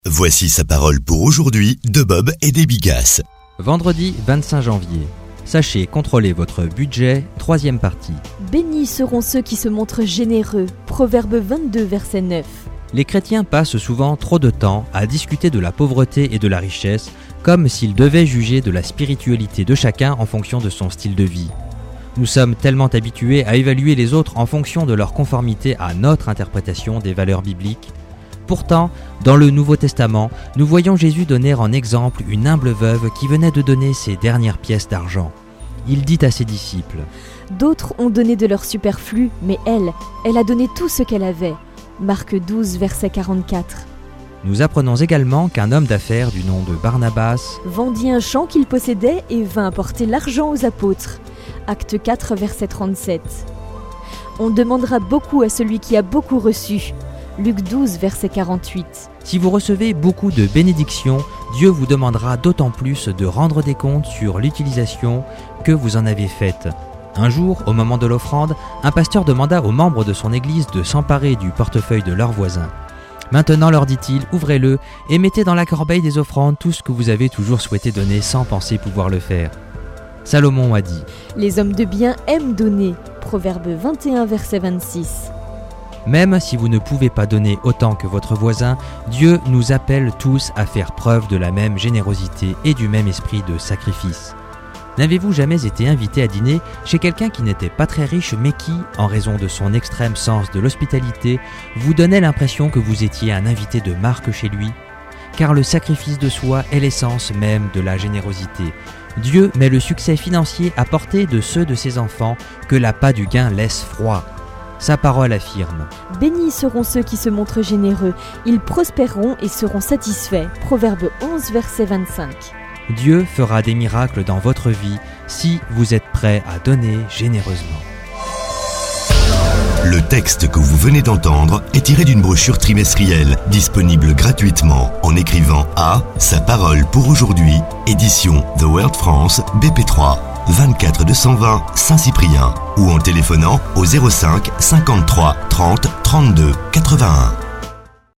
Voici sa parole pour aujourd'hui de Bob et des Bigasses. Vendredi 25 janvier. Sachez contrôler votre budget, 3e partie. Bénis seront ceux qui se montrent généreux. Proverbe 22, verset 9. Les chrétiens passent souvent trop de temps à discuter de la pauvreté et de la richesse, comme s'ils devaient juger de la spiritualité de chacun en fonction de son style de vie. Nous sommes tellement habitués à évaluer les autres en fonction de leur conformité à notre interprétation des valeurs bibliques. Pourtant, dans le Nouveau Testament, nous voyons Jésus donner en exemple une humble veuve qui venait de donner ses dernières pièces d'argent. Il dit à ses disciples : « D'autres ont donné de leur superflu, mais elle a donné tout ce qu'elle avait. » Marc 12, verset 44. Nous apprenons également qu'un homme d'affaires du nom de Barnabas vendit un champ qu'il possédait et vint apporter l'argent aux apôtres. Acte 4, verset 37. On demandera beaucoup à celui qui a beaucoup reçu. Luc 12, verset 48. Si vous recevez beaucoup de bénédictions, Dieu vous demandera d'autant plus de rendre des comptes sur l'utilisation que vous en avez faite. Un jour, au moment de l'offrande, un pasteur demanda aux membres de son église de s'emparer du portefeuille de leurs voisins. Maintenant, leur dit-il, ouvrez-le et mettez dans la corbeille des offrandes tout ce que vous avez toujours souhaité donner sans penser pouvoir le faire. Salomon a dit : « Les hommes de bien aiment donner. » Proverbe 21, verset 26. Même si vous ne pouvez pas donner autant que votre voisin, Dieu nous appelle tous à faire preuve de la même générosité et du même esprit de sacrifice. N'avez-vous jamais été invité à dîner chez quelqu'un qui n'était pas très riche mais qui, en raison de son extrême sens de l'hospitalité, vous donnait l'impression que vous étiez un invité de marque chez lui ? Car le sacrifice de soi est l'essence même de la générosité. Dieu met le succès financier à portée de ceux de ses enfants que l'appât du gain laisse froid. Sa parole affirme : « Bénis seront ceux qui se montrent généreux, ils prospéreront et seront satisfaits. » Proverbe 11, verset 25. Dieu fera des miracles dans votre vie si vous êtes prêt à donner généreusement. Le texte que vous venez d'entendre est tiré d'une brochure trimestrielle disponible gratuitement en écrivant à Sa parole pour aujourd'hui, édition The World France, BP3, 24 220 Saint-Cyprien ou en téléphonant au 05 53 30 32 81.